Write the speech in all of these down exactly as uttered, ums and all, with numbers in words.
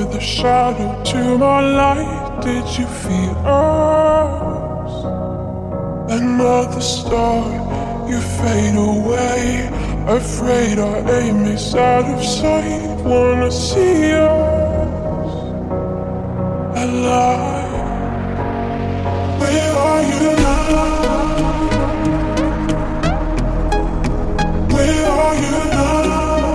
with a shadow to my light. Did you feel us? Another star, you fade away. Afraid our aim is out of sight. Wanna see us alive. Where are you now? Where are you now?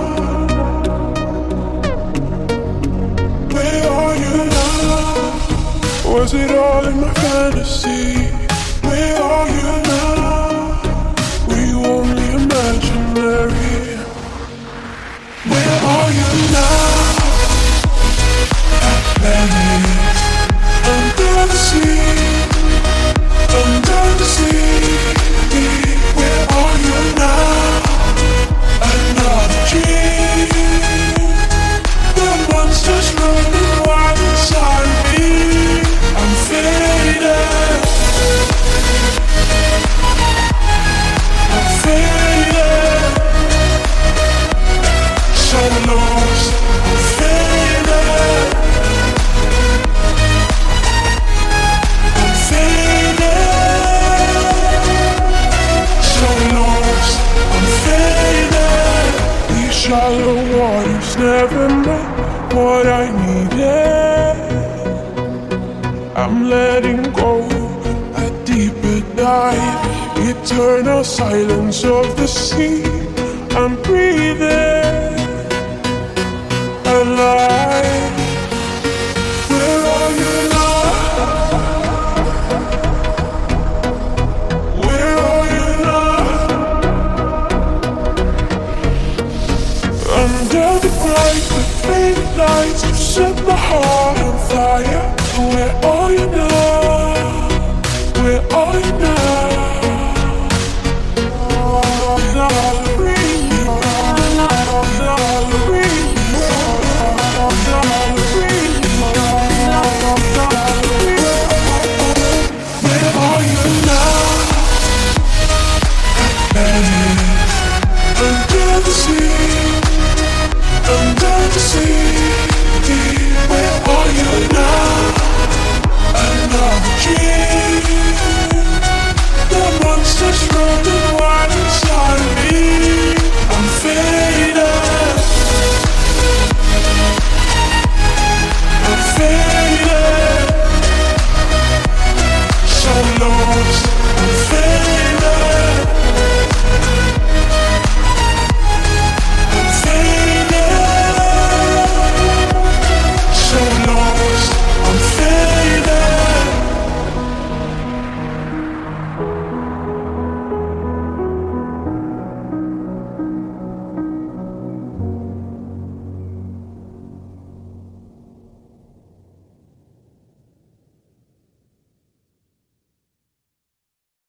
Where are you now? Was it all in my fantasy? Where are you now? Were you only imaginary? Where are you now? At Venice, under the sea, under the sea. Where are you now? Another dream. The monster's running wild inside me. I'm faded. I'm faded. So lost. I'm faded. I'm faded. So lost. I'm faded. These shallow waters never met what I needed. I'm letting go a deeper dive. Eternal silence of the sea. I'm breathing alive.